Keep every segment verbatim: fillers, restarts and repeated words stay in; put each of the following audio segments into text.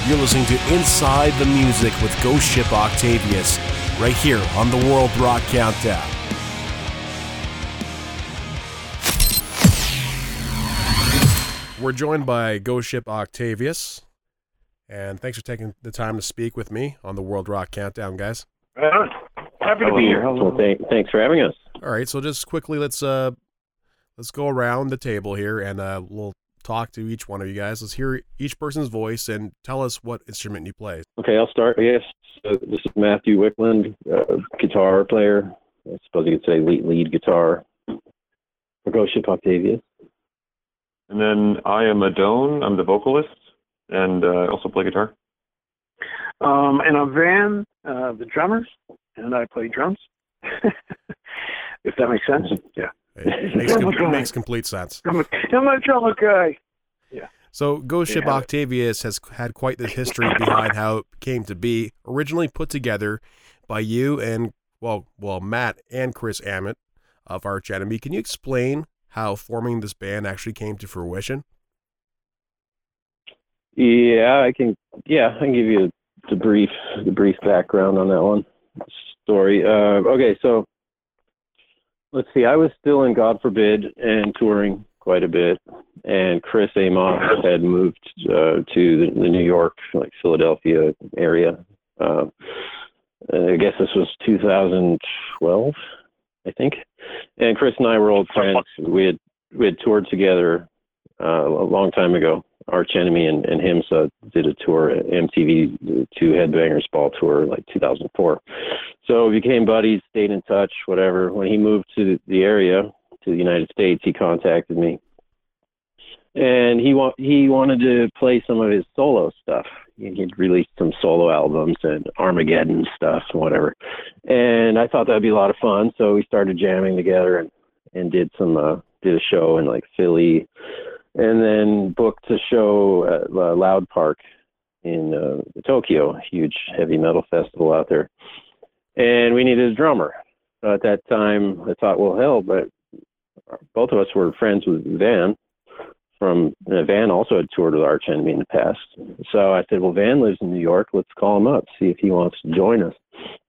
You're listening to Inside the Music with Ghost Ship Octavius, right here on the World Rock Countdown. We're joined by Ghost Ship Octavius, and thanks for taking the time to speak with me on the World Rock Countdown, guys. Uh, happy to be here. Well, th- thanks for having us. All right, so just quickly, let's uh, let's go around the table here, and uh, we'll talk to each one of you guys. Let's hear each person's voice and tell us what instrument you play. Okay, I'll start. Yes, so this is Matthew Wickland, uh, guitar player. I suppose you could say lead, lead guitar for Ghost Ship Octavius. And then I am Adone. I'm the vocalist, and uh, I also play guitar. Um, and I'm Van, uh, the drummer, and I play drums. If that makes sense. Yeah. It makes, com- makes complete sense. I'm a, I'm a drummer guy. Yeah. So Ghost Ship Yeah. Octavius has had quite the history behind how it came to be. Originally put together by you and, well, well Matt and Chris Ammett of Arch Enemy. Can you explain how forming this band actually came to fruition? Yeah, I can. Yeah, I can give you the brief, the brief background on that one story. Uh, okay, so let's see. I was still in God Forbid and touring quite a bit, and Chris Amoff had moved uh, to the, the New York, like Philadelphia area. Uh, I guess this was two thousand twelve, I think. And Chris and I were old friends. We had we had toured together uh, a long time ago. Arch Enemy and, and Himsa did a tour at M T V, two Headbangers Ball tour, like two thousand four. So we became buddies, stayed in touch, whatever. When he moved to the area, to the United States, he contacted me. And he wa- he wanted to play some of his solo stuff. He'd released some solo albums and Armageddon stuff and whatever. And I thought that'd be a lot of fun. So we started jamming together and, and did some, uh, did a show in like Philly, and then booked a show at uh, Loud Park in uh, Tokyo, a huge heavy metal festival out there. And we needed a drummer. So at that time, I thought, well, hell, but both of us were friends with Van. From uh, Van also had toured with Arch Enemy in the past. So I said, well, Van lives in New York. Let's call him up, see if he wants to join us.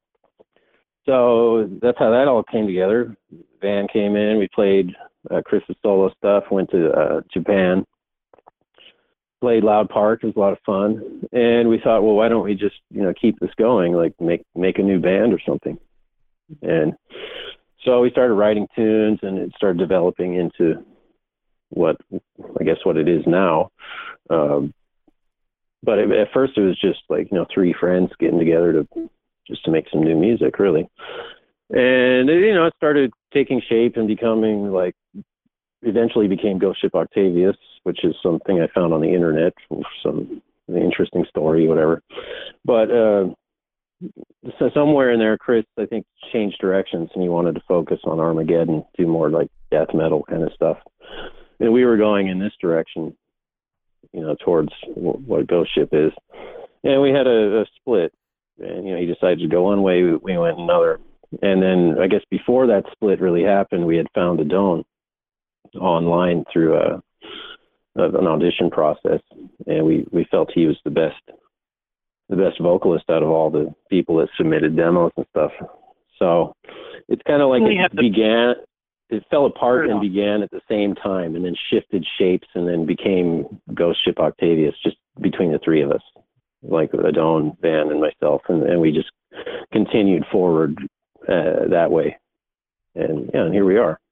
So that's how that all came together. Van came in. We played uh, Chris's solo stuff, went to uh, Japan, played Loud Park. It was a lot of fun. And we thought, well, why don't we just, you know, keep this going, like make, make a new band or something. And so we started writing tunes, and it started developing into what I guess what it is now. Um, but it, at first it was just like, you know, three friends getting together to just to make some new music, really. And it, you know, it started taking shape and becoming like, eventually became Ghost Ship Octavius, which is something I found on the internet, some interesting story, whatever. But uh, so somewhere in there, Chris, I think, changed directions, and he wanted to focus on Armageddon, do more like death metal kind of stuff. And we were going in this direction, you know, towards what Ghost Ship is. And we had a, a split. And, you know, he decided to go one way, we, we went another. And then I guess before that split really happened, we had found Adone online through a, an audition process. And we, we felt he was the best, the best vocalist out of all the people that submitted demos and stuff. So it's kind of like We it have to- began... It fell apart Fair and enough. began at the same time, and then shifted shapes, and then became Ghost Ship Octavius, just between the three of us, like Adone, Van, and myself, and, and we just continued forward uh, that way. And yeah, and here we are.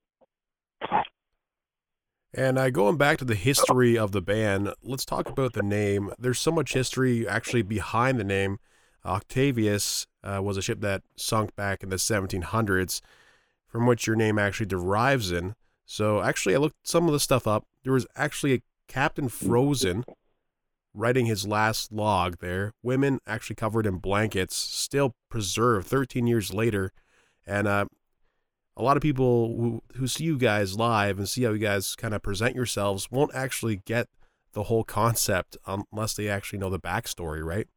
And uh, going back to the history of the band, let's talk about the name. There's so much history actually behind the name. Octavius uh, was a ship that sunk back in the seventeen hundreds, from which your name actually derives in. So actually, I looked some of the stuff up. There was actually a Captain Frozen writing his last log there. Women actually covered in blankets, still preserved thirteen years later. And uh, a lot of people who, who see you guys live and see how you guys kind of present yourselves won't actually get the whole concept unless they actually know the backstory, right?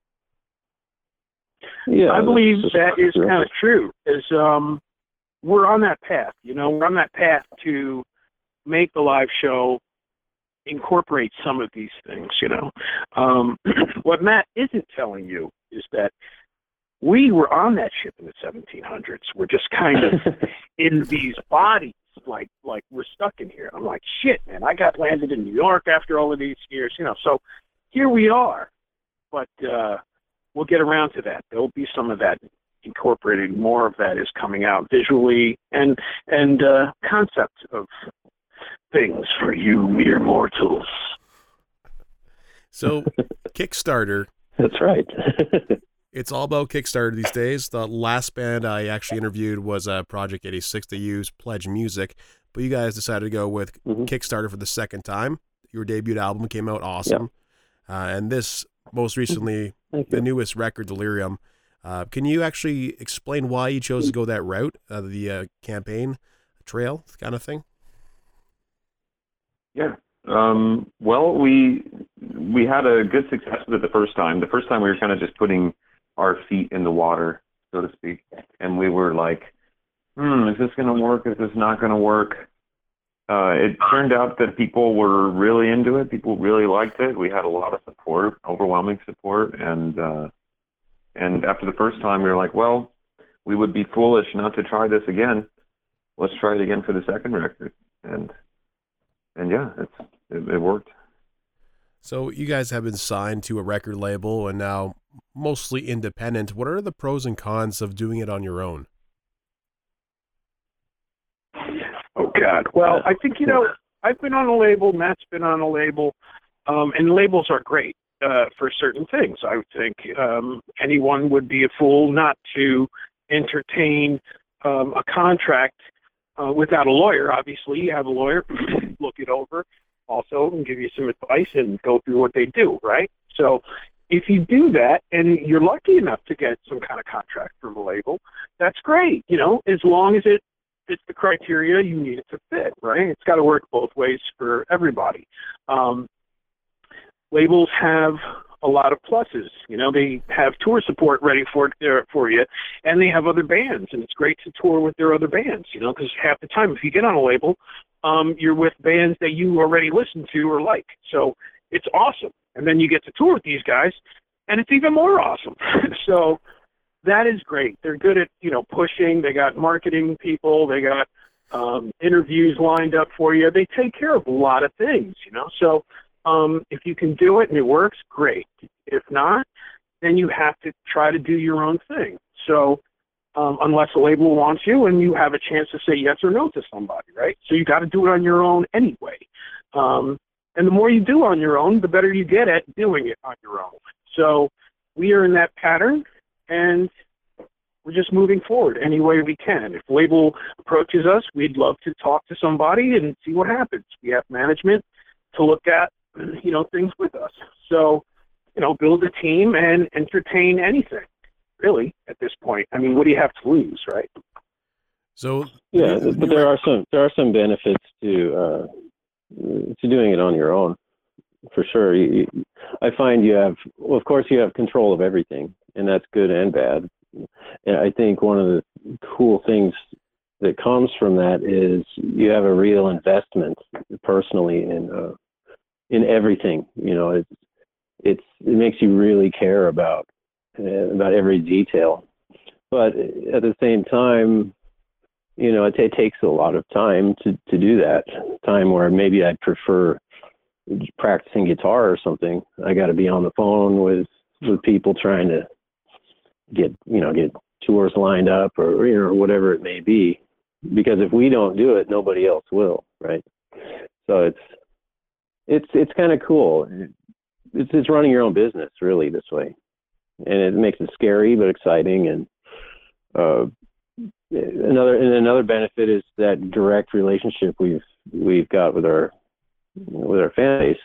Yeah, I believe that's- that is kind of true. Is um, we're on that path, you know, we're on that path to make the live show incorporate some of these things, you know. Um, what Matt isn't telling you is that we were on that ship in the seventeen hundreds. We're just kind of in these bodies, like like we're stuck in here. I'm like, shit, man, I got landed in New York after all of these years, you know. So here we are, but uh, we'll get around to that. There'll be some of that incorporated. More of that is coming out visually and and uh, concept of things for you mere mortals. So Kickstarter. That's right. It's all about Kickstarter these days. The last band I actually interviewed was uh, Project eighty-six. They used Pledge Music, but you guys decided to go with mm-hmm. Kickstarter for the second time. Your debut album came out awesome. Yep. Uh, and this, most recently, the newest record, Delirium. Uh, can you actually explain why you chose to go that route, uh, the uh, campaign trail kind of thing? Yeah. Um, well, we we had a good success with it the first time. The first time we were kind of just putting our feet in the water, so to speak. And we were like, hmm, is this going to work? Is this not going to work? Uh, it turned out that people were really into it. People really liked it. We had a lot of support, overwhelming support. And, uh, and after the first time, we were like, well, we would be foolish not to try this again. Let's try it again for the second record. And, and yeah, it's, it, it worked. So you guys have been signed to a record label and now mostly independent. What are the pros and cons of doing it on your own? Oh, God. Well, I think, you know, I've been on a label, Matt's been on a label, um, and labels are great uh, for certain things. I think um, anyone would be a fool not to entertain um, a contract uh, without a lawyer. Obviously, you have a lawyer, look it over. Also, and give you some advice and go through what they do, right? So if you do that and you're lucky enough to get some kind of contract from a label, that's great, you know, as long as it fits the criteria you need it to fit, right? It's got to work both ways for everybody. Um, labels have a lot of pluses. You know, they have tour support ready for for you, and they have other bands, and it's great to tour with their other bands, you know, because half the time if you get on a label, um, you're with bands that you already listen to or like. So it's awesome. And then you get to tour with these guys, and it's even more awesome. So that is great. They're good at, you know, pushing. They got marketing people. They got um, interviews lined up for you. They take care of a lot of things, you know. So um, if you can do it and it works, great. If not, then you have to try to do your own thing. So um, unless a label wants you and you have a chance to say yes or no to somebody, right? So you got to do it on your own anyway. Um, and the more you do on your own, the better you get at doing it on your own. So we are in that pattern, and we're just moving forward any way we can. If label approaches us, we'd love to talk to somebody and see what happens. We have management to look at, you know, things with us. So, you know, build a team and entertain anything, really, at this point. I mean, what do you have to lose, right? So yeah, but there are some there are some benefits to uh, to doing it on your own, for sure. You, you, I find you have, well, of course, you have control of everything, and that's good and bad. And I think one of the cool things that comes from that is you have a real investment personally in uh, in everything. You know, it's it's it makes you really care about uh, about every detail. But at the same time, you know, it, it takes a lot of time to, to do that. Time where maybe I'd prefer practicing guitar or something. I got to be on the phone with with people trying to get, you know, get tours lined up or, you know, whatever it may be. Because if we don't do it, nobody else will, right? So it's it's it's kind of cool. It's it's running your own business really this way, and it makes it scary but exciting. And uh, another and another benefit is that direct relationship we've we've got with our with our fan base,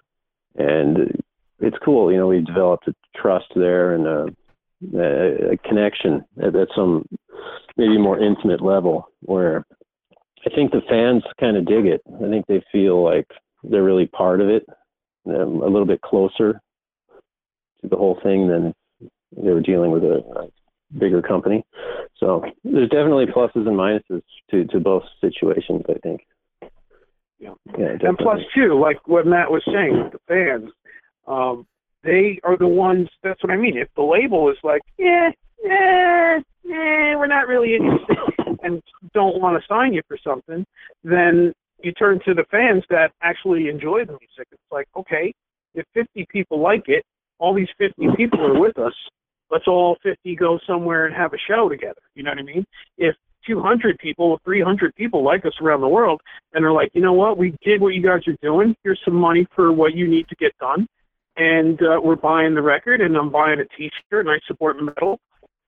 and it's cool. You know, we've developed a trust there and a, a, a connection at, at some maybe more intimate level where I think the fans kind of dig it. I think they feel like they're really part of it, um, a little bit closer to the whole thing than they were dealing with a, a bigger company. So there's definitely pluses and minuses to, to both situations, I think. Yeah. Yeah, And plus, too, like what Matt was saying with the fans, um, they are the ones, that's what I mean. If the label is like, yeah, yeah, yeah, we're not really interested and don't want to sign you for something, then you turn to the fans that actually enjoy the music. It's like, okay, if fifty people like it, all these fifty people are with us. Let's all fifty go somewhere and have a show together. You know what I mean? If two hundred people, three hundred people like us around the world and are like, you know what, we did what you guys are doing. Here's some money for what you need to get done. And uh, we're buying the record, and I'm buying a T-shirt, and I support metal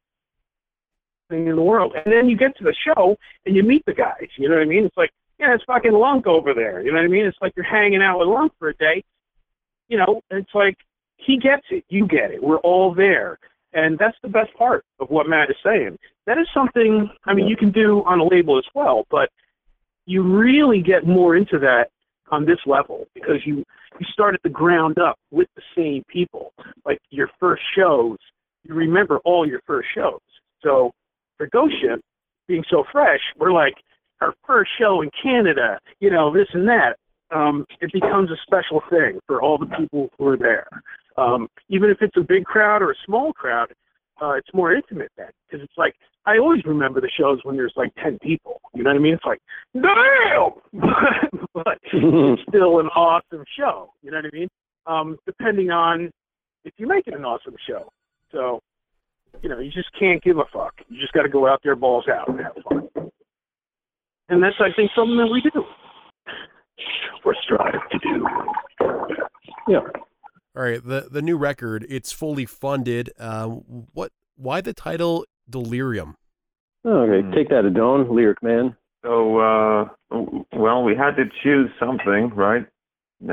thing in the world. And then you get to the show, and you meet the guys. You know what I mean? It's like, yeah, it's fucking Lunk over there. You know what I mean? It's like you're hanging out with Lunk for a day. You know, it's like he gets it. You get it. We're all there. And that's the best part of what Matt is saying. That is something, I mean, you can do on a label as well, but you really get more into that on this level because you, you start at the ground up with the same people. Like your first shows, you remember all your first shows. So for Ghost Ship, being so fresh, we're like, our first show in Canada, you know, this and that. Um, it becomes a special thing for all the people who are there. Um, even if it's a big crowd or a small crowd, uh, it's more intimate then. Because it's like, I always remember the shows when there's like ten people. You know what I mean? It's like, damn! But it's still an awesome show. You know what I mean? Um, depending on if you make it an awesome show. So, you know, you just can't give a fuck. You just got to go out there balls out and have fun. And that's, I think, something that we do. Or strive to do. Yeah. All right, the the new record, it's fully funded. Uh, what? Why the title Delirium? Okay, mm. Take that, Adone, Lyric Man. So, uh, well, we had to choose something, right? No.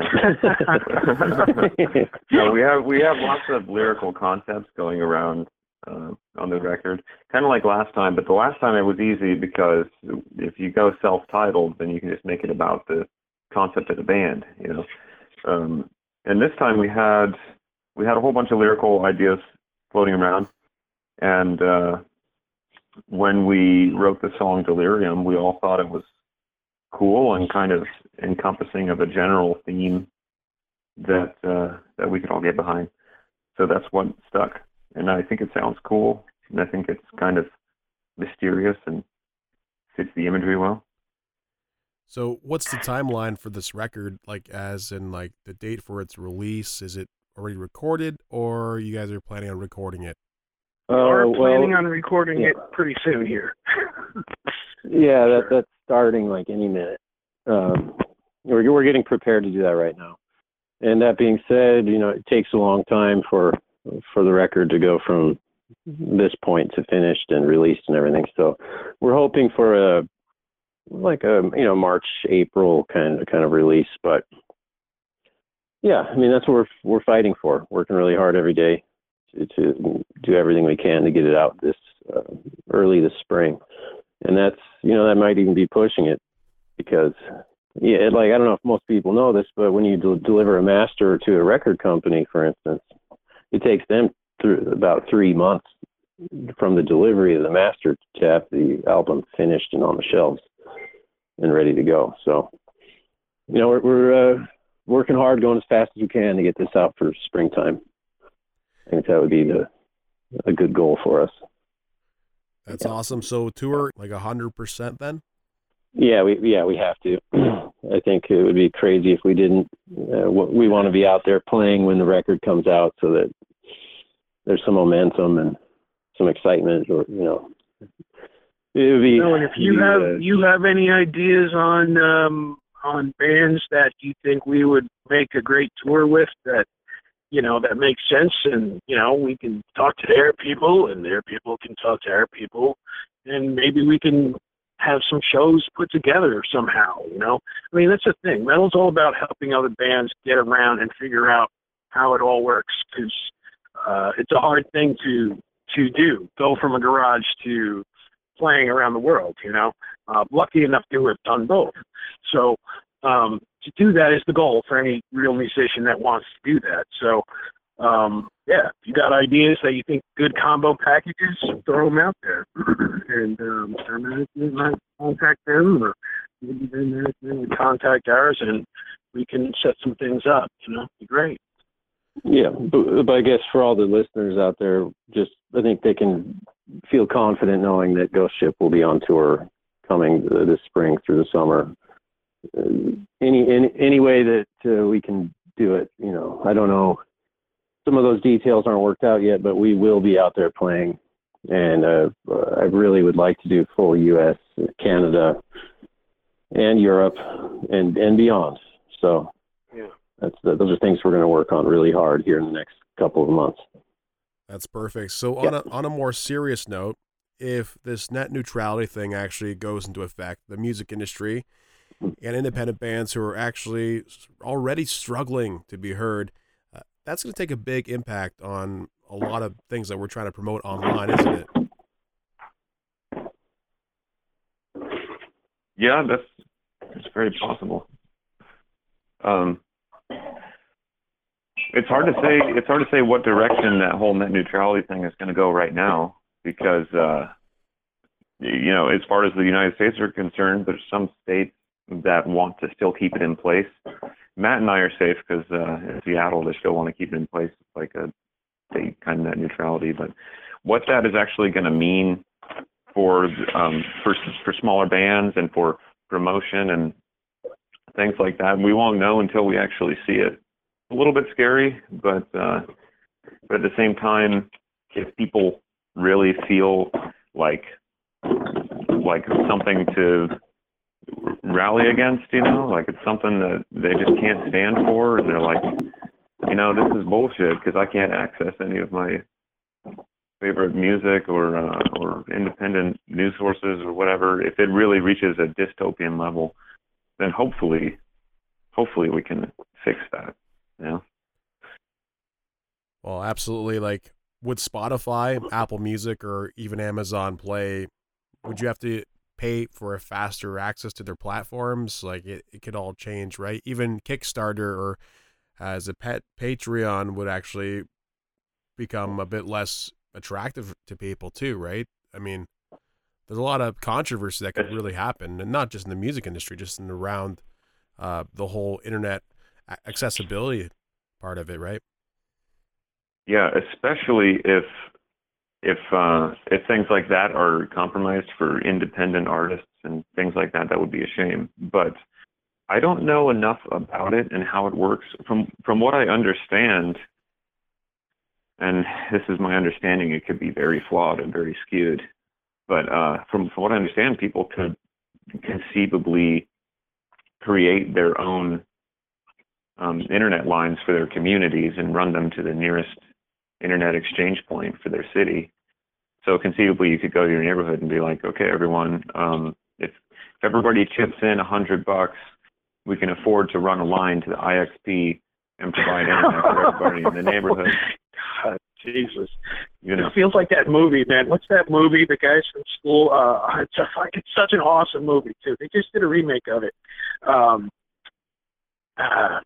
No, we have we have lots of lyrical concepts going around uh, on the record, kind of like last time. But the last time it was easy because if you go self-titled, then you can just make it about the concept of the band, you know. Um, and this time we had we had a whole bunch of lyrical ideas floating around, and uh, when we wrote the song Delirium, we all thought it was cool and kind of encompassing of a general theme that uh, that we could all get behind. So that's what stuck, and I think it sounds cool, and I think it's kind of mysterious and fits the imagery well. So what's the timeline for this record, like as in like the date for its release? Is it already recorded or you guys are planning on recording it? We are Uh, well, planning on recording yeah. it pretty soon here. Yeah, that, Sure. that's starting like any minute. Um, we're, we're getting prepared to do that right now. And that being said, you know, it takes a long time for for the record to go from this point to finished and released and everything. So we're hoping for a like a you know March, April kind of kind of release. But yeah, I mean that's what we're we're fighting for. Working really hard every day to, to do everything we can to get it out this uh, early this spring. And that's you know that might even be pushing it because yeah, it, like I don't know if most people know this, but when you del- deliver a master to a record company, for instance, it takes them through about three months from the delivery of the master to have the album finished and on the shelves and ready to go. So, you know, we're, we're uh, working hard, going as fast as we can to get this out for springtime. I think that would be the, a good goal for us. That's awesome. So tour like a hundred percent then? Yeah, we yeah we have to. I think it would be crazy if we didn't. Uh, we want to be out there playing when the record comes out, so that there's some momentum and some excitement, or you know. It would be, No, and if you be, have uh, you have any ideas on um, on bands that you think we would make a great tour with, that you know that makes sense, and you know we can talk to their people, and their people can talk to our people, and maybe we can have some shows put together somehow. You know, I mean that's the thing. Metal's all about helping other bands get around and figure out how it all works, because uh, it's a hard thing to to do. Go from a garage to playing around the world, you know. Uh, lucky enough to have done both. So um, to do that is the goal for any real musician that wants to do that. So, um, yeah, if you got ideas that you think good combo packages, throw them out there. And um, I might contact them, or maybe then, then we contact ours and we can set some things up. You know, it'd be great. Yeah, but, but I guess for all the listeners out there, just I think they can feel confident knowing that Ghost Ship will be on tour coming uh, this spring through the summer. Uh, any, any any way that uh, we can do it, you know, I don't know. Some of those details aren't worked out yet, but we will be out there playing, and uh, I really would like to do full U S, Canada, and Europe, and and beyond. So. Yeah. That's the, those are things we're going to work on really hard here in the next couple of months. That's perfect. So Yeah. on a on a more serious note, if this net neutrality thing actually goes into effect, the music industry and independent bands who are actually already struggling to be heard, uh, that's going to take a big impact on a lot of things that we're trying to promote online, isn't it? Yeah, that's that's very possible. Um, it's hard to say. It's hard to say what direction that whole net neutrality thing is going to go right now, because uh, you know, as far as the United States are concerned, there's some states that want to still keep it in place. Matt and I are safe because uh, in Seattle they still want to keep it in place, like a state kind of net neutrality. But what that is actually going to mean for um, for for smaller bands and for promotion and things like that, we won't know until we actually see it. A little bit scary, but uh, but at the same time, if people really feel like like something to rally against, you know, like it's something that they just can't stand for, and they're like, you know, this is bullshit because I can't access any of my favorite music or uh, or independent news sources or whatever. If it really reaches a dystopian level, then hopefully, hopefully we can fix that. You know? Well, absolutely. Like, would Spotify, Apple Music, or even Amazon Play, would you have to pay for a faster access to their platforms? Like, it, it could all change, right? Even Kickstarter or as a pet Patreon would actually become a bit less attractive to people too, right? I mean, there's a lot of controversy that could really happen, and not just in the music industry, just in around uh, the whole internet accessibility part of it, right? Yeah, especially if if uh, if things like that are compromised for independent artists and things like that, that would be a shame. But I don't know enough about it and how it works. From from what I understand, and this is my understanding, it could be very flawed and very skewed. But uh, from, from what I understand, people could conceivably create their own um, internet lines for their communities and run them to the nearest internet exchange point for their city. So conceivably, you could go to your neighborhood and be like, okay, everyone, um, if, if everybody chips in a hundred bucks, we can afford to run a line to the I X P and provide internet for everybody in the neighborhood. God, Jesus. You know, it feels like that movie, man. What's that movie? The guys from school. Uh, it's, a, it's such an awesome movie too. They just did a remake of it. Um, uh,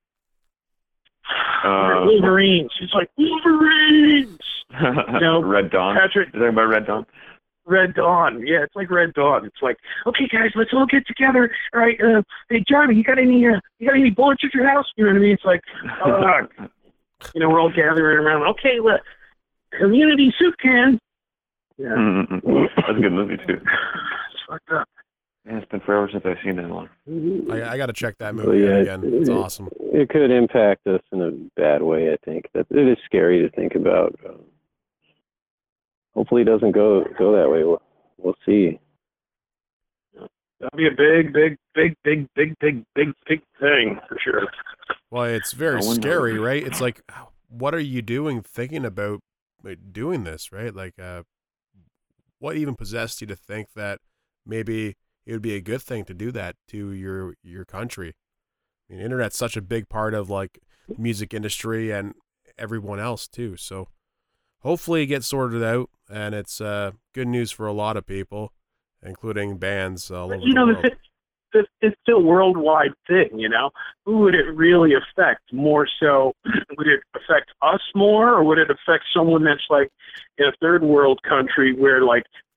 uh, Wolverines. It's like Wolverines. You know, Red Dawn. Patrick. You're talking about Red Dawn? Red Dawn. Yeah, it's like Red Dawn. It's like, okay, guys, let's all get together. All right. Uh, hey, Johnny, you got any? Uh, you got any bullets at your house? You know what I mean? It's like, uh, you know, we're all gathering around. Okay, let community soup can. Yeah, mm-hmm. That's a good movie too. It's fucked up. Yeah, it's been forever since I've seen that one. I, I got to check that Well, movie yeah, out again. It's it, awesome. It could impact us in a bad way, I think. That it is scary to think about. Um, hopefully it doesn't go go that way. We'll, we'll see. That'll be a big, big, big, big, big, big, big, big thing for sure. Well, it's very I wonder- scary, right? It's like, what are you doing thinking about like, doing this, right? Like, uh, what even possessed you to think that maybe it would be a good thing to do that to your your country? I mean, internet's such a big part of like the music industry and everyone else too. So hopefully it gets sorted out, and it's uh, good news for a lot of people, including bands all over You know, the world. it's, it's, it's still a worldwide thing, you know? Who would it really affect more so? Would it affect us more, or would it affect someone that's like in a third world country where like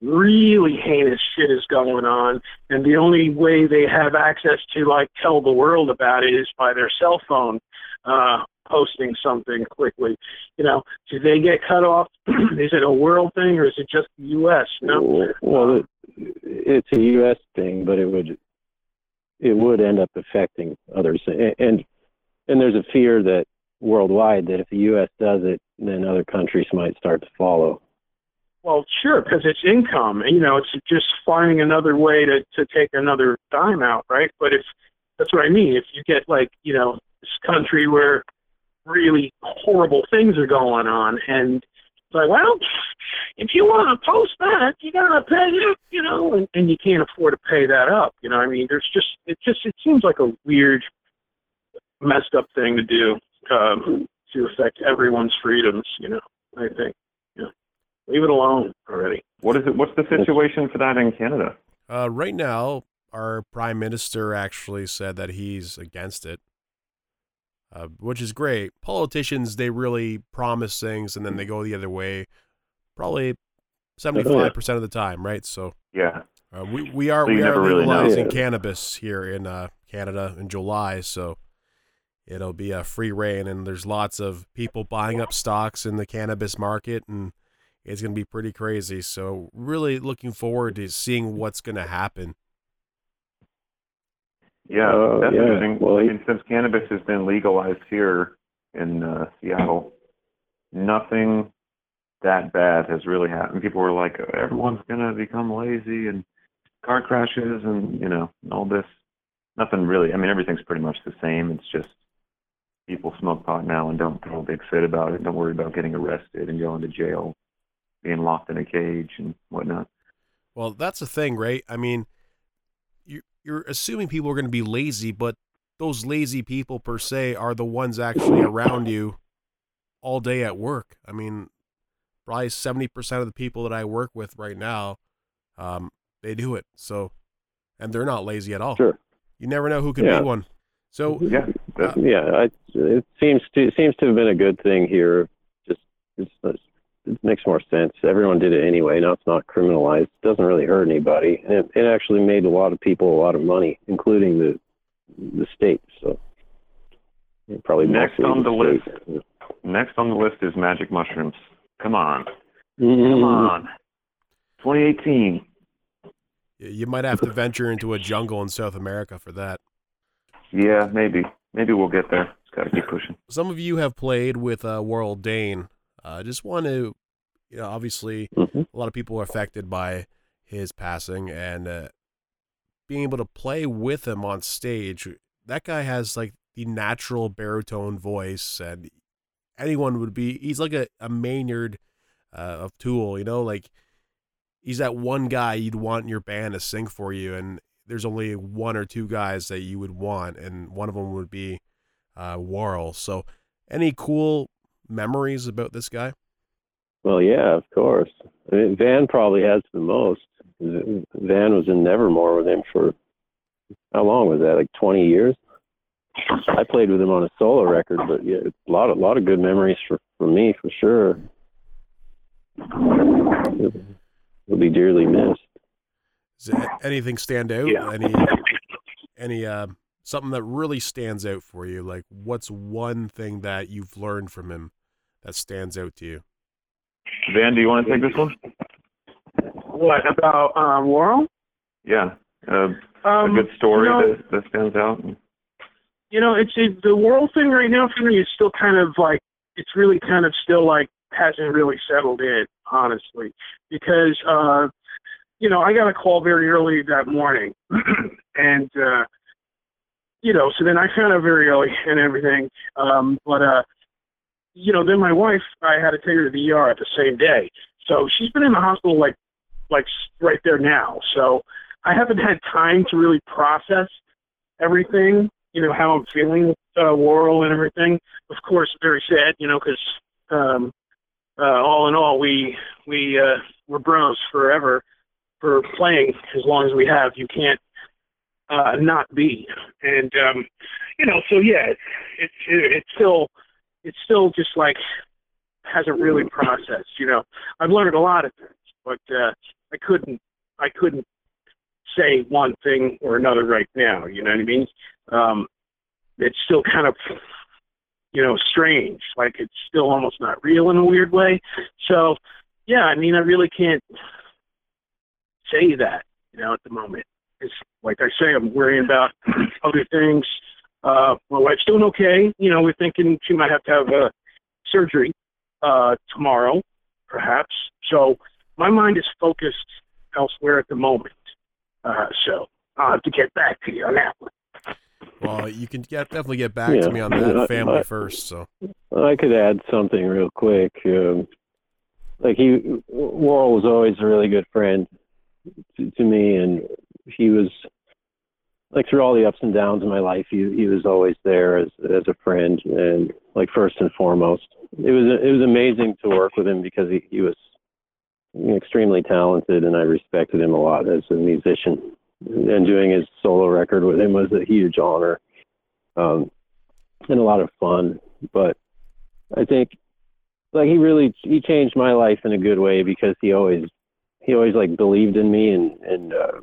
really heinous shit is going on, and the only way they have access to like tell the world about it is by their cell phone uh, posting something quickly. You know, do they get cut off? Is it a world thing or is it just the U S? No. Well, it, it's a U S thing, but it would it would end up affecting others, and and, and there's a fear that worldwide that if the U S does it, then other countries might start to follow. Well, sure, because it's income, and you know, it's just finding another way to, to take another dime out, right? But if that's what I mean, if you get like, you know, this country where really horrible things are going on, and it's like, well, if you want to post that, you gotta pay it, you know, and, and you can't afford to pay that up, you know. I mean, there's just it just it seems like a weird, messed up thing to do um, to affect everyone's freedoms, you know. I think. Leave it alone already. What is it? What's the situation for that in Canada? Uh, right now, our prime minister actually said that he's against it, uh, which is great. Politicians, they really promise things and then they go the other way, probably seventy-five percent of the time, right? So yeah, uh, we we are so we are really legalizing know. cannabis here in uh, Canada in July, so it'll be a free reign, and there's lots of people buying up stocks in the cannabis market, and it's going to be pretty crazy. So really looking forward to seeing what's going to happen. Yeah, Uh, that's yeah. interesting. Well, I he- mean, since cannabis has been legalized here in uh, Seattle, nothing that bad has really happened. People were like, everyone's going to become lazy and car crashes and, you know, all this. Nothing really. I mean, everything's pretty much the same. It's just people smoke pot now and don't throw a big fit about it. Don't worry about getting arrested and going to jail, being locked in a cage and whatnot. Well, that's the thing, right? I mean, you, you're assuming people are going to be lazy, but those lazy people per se are the ones actually around you all day at work. I mean, probably seventy percent of the people that I work with right now, um, they do it. So, and they're not lazy at all. Sure. You never know who could Yeah. be one. So, Yeah, uh, Yeah, I, it seems to it seems to have been a good thing here. Just it's, it makes more sense. Everyone did it anyway. Now it's not criminalized. It doesn't really hurt anybody, and it, it actually made a lot of people a lot of money, including the the state. So probably Next mostly on the list. state. next on the list is magic mushrooms. Come on. Mhm. Come on. twenty eighteen. you might have to venture into a jungle in South America for that. Yeah, maybe. Maybe we'll get there. Just got to keep pushing. Some of you have played with uh, World Dane. I uh, just want to, you know, obviously Mhm. a lot of people are affected by his passing, and uh, being able to play with him on stage, that guy has like the natural baritone voice, and anyone would be, he's like a, a Maynard uh, of Tool, you know, like he's that one guy you'd want in your band to sing for you, and there's only one or two guys that you would want, and one of them would be uh, Worrell. So any cool memories about this guy? Well, yeah, of course. I mean, Van probably has the most. Van was in Nevermore with him for, how long was that? Like twenty years? I played with him on a solo record, but yeah, a lot of, lot of good memories for, for me, for sure. He'll be dearly missed. Does it- anything stand out? Yeah. Any, any, uh, something that really stands out for you? Like, what's one thing that you've learned from him that stands out to you? Van, do you want to take this one? What about um, Worrell? Yeah. Uh, Um, a good story you know, that, that stands out. you know, it's it, the Worrell thing right now for me is still kind of like, it's really kind of still like hasn't really settled in, honestly, because uh, you know, I got a call very early that morning, and uh, you know, so then I found out very early and everything, um, but uh, you know, then my wife, I had to take her to the E R at the same day, so she's been in the hospital like like right there now, so I haven't had time to really process everything, you know, how I'm feeling with uh, Worrell and everything. Of course, very sad, you know, because um, uh, all in all, we we uh, we're bros forever for playing as long as we have. You can't uh, not be, and um, you know, so yeah, it's it's it's still it's still just like hasn't really processed. You know, I've learned a lot of things, but uh, I couldn't I couldn't say one thing or another right now. You know what I mean? Um, it's still kind of, you know, strange. Like it's still almost not real in a weird way. So, yeah, I mean, I really can't say that, you know, at the moment. It's like I say, I'm worrying about other things. Uh, my wife's doing okay. You know, we're thinking she might have to have uh, surgery uh, tomorrow, perhaps. So my mind is focused elsewhere at the moment. Uh, so I'll have to get back to you on that one. Well, you can get, definitely get back Yeah. to me on that I- family I- first. So I could add something real quick. Um, like he, Worrell was always a really good friend to, to me, and he was like through all the ups and downs in my life. He he was always there as as a friend, and like first and foremost, it was it was amazing to work with him because he he was extremely talented, and I respected him a lot as a musician. And doing his solo record with him was a huge honor, um, and a lot of fun. But I think, like, he really he changed my life in a good way because he always he always like believed in me, and and uh,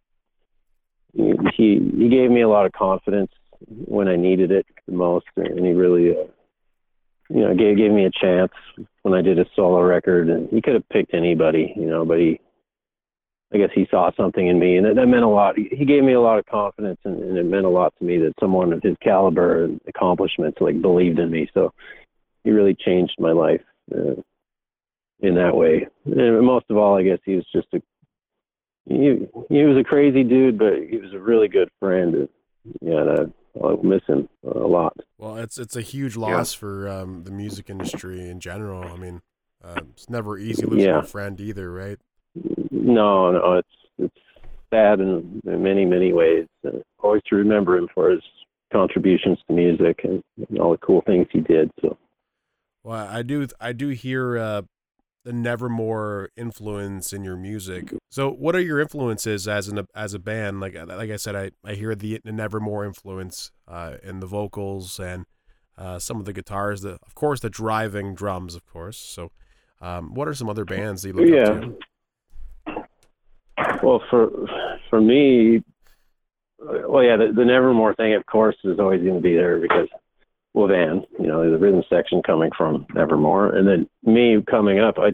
he he gave me a lot of confidence when I needed it the most, and he really uh, you know gave gave me a chance when I did a solo record. And he could have picked anybody, you know, but he I guess he saw something in me, and that, that meant a lot. He, he gave me a lot of confidence, and, and it meant a lot to me that someone of his caliber and accomplishments like believed in me. So he really changed my life uh, in that way. And most of all, I guess he was just a he, he was a crazy dude, but he was a really good friend. And, yeah, and I, I'll miss him a lot. well, it's it's a huge loss yeah. for um, the music industry in general. I mean, uh, it's never easy losing yeah. a friend either, right? No, no, it's it's sad in, in many, many ways. Uh, always to remember him for his contributions to music and, and all the cool things he did. So, well, I do I do hear uh, the Nevermore influence in your music. So, what are your influences as an as a band? Like like I said, I, I hear the, the Nevermore influence uh, in the vocals and uh, some of the guitars. The of course the driving drums, of course. So, um, what are some other bands that you look yeah. up to? Well, for for me, well, yeah, the, the Nevermore thing, of course, is always going to be there because, well, Van, you know, the rhythm section coming from Nevermore, and then me coming up, I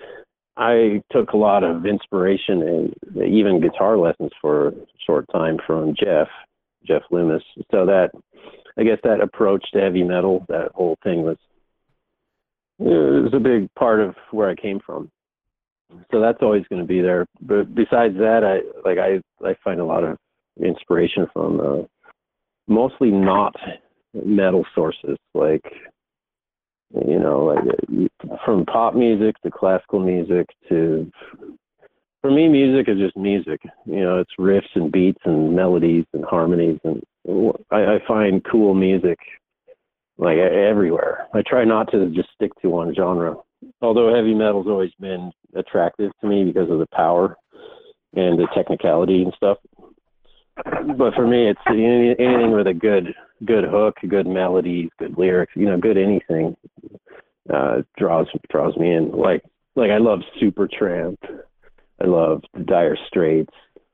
I took a lot of inspiration and even guitar lessons for a short time from Jeff, Jeff Loomis. So that, I guess that approach to heavy metal, that whole thing was, it was a big part of where I came from. So that's always going to be there. But besides that, I like I, I find a lot of inspiration from uh, mostly not metal sources, like, you know, like from pop music to classical music to, for me, music is just music. You know, it's riffs and beats and melodies and harmonies, and I, I find cool music like everywhere. I try not to just stick to one genre. Although heavy metal's always been attractive to me because of the power and the technicality and stuff. But for me, it's anything with a good, good hook, good melodies, good lyrics, you know, good anything uh, draws draws me in. Like, like I love Supertramp. I love the Dire Straits.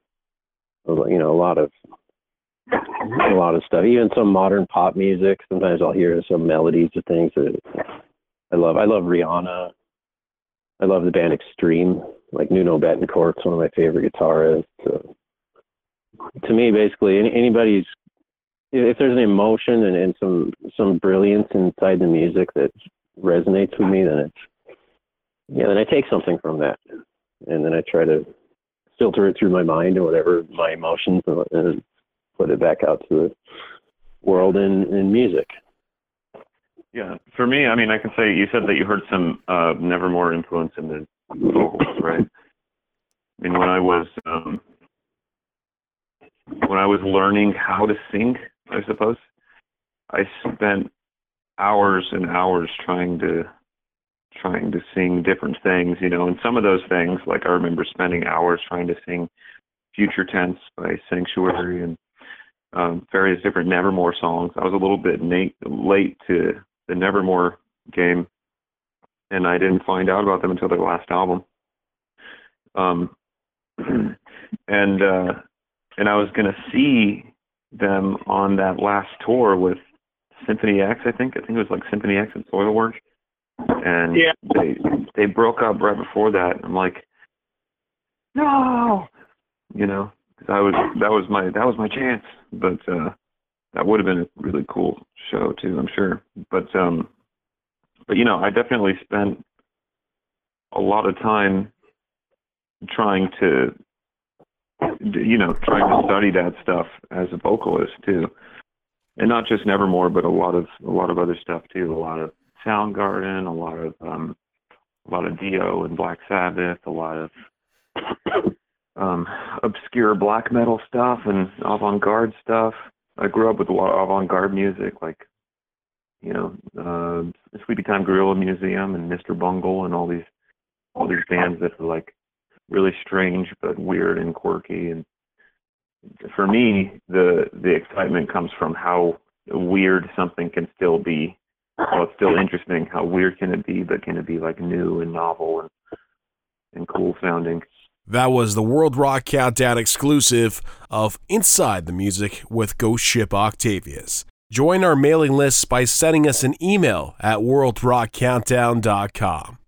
You know, a lot of a lot of stuff. Even some modern pop music. Sometimes I'll hear some melodies or things that I love. I love Rihanna. I love the band Extreme. Like Nuno Betancourt's one of my favorite guitarists. So, to me, basically, any, anybody's, if there's an emotion and, and some some brilliance inside the music that resonates with me, then it's, yeah, then I take something from that, and then I try to filter it through my mind or whatever, my emotions, and, and put it back out to the world in, in music. Yeah, for me, I mean, I can say you said that you heard some uh, Nevermore influence in the vocals, right? I mean, when I was um, when I was learning how to sing, I suppose, I spent hours and hours trying to trying to sing different things, you know. And some of those things, like I remember spending hours trying to sing "Future Tense" by Sanctuary and um, various different Nevermore songs. I was a little bit na- late to the Nevermore game, and I didn't find out about them until their last album. Um, and uh, and I was gonna see them on that last tour with Symphony X. I think I think it was like Symphony X and Soilwork, and Yeah. they they broke up right before that. I'm like, no, you know, because I was that was my that was my chance, but uh, that would have been a really cool show too, I'm sure. But um, but you know, I definitely spent a lot of time trying to, you know, trying to study that stuff as a vocalist too, and not just Nevermore, but a lot of a lot of other stuff too. A lot of Soundgarden, a lot of um, a lot of Dio and Black Sabbath, a lot of um, obscure black metal stuff and avant-garde stuff. I grew up with a lot of avant-garde music, like, you know, uh, Sleepy Time Gorilla Museum and Mister Bungle and all these all these bands that are like really strange but weird and quirky. And for me, the the excitement comes from how weird something can still be. Well, it's still interesting. How weird can it be, but can it be like new and novel and and cool sounding? That was the World Rock Countdown exclusive of Inside the Music with Ghost Ship Octavius. Join our mailing list by sending us an email at world rock countdown dot com.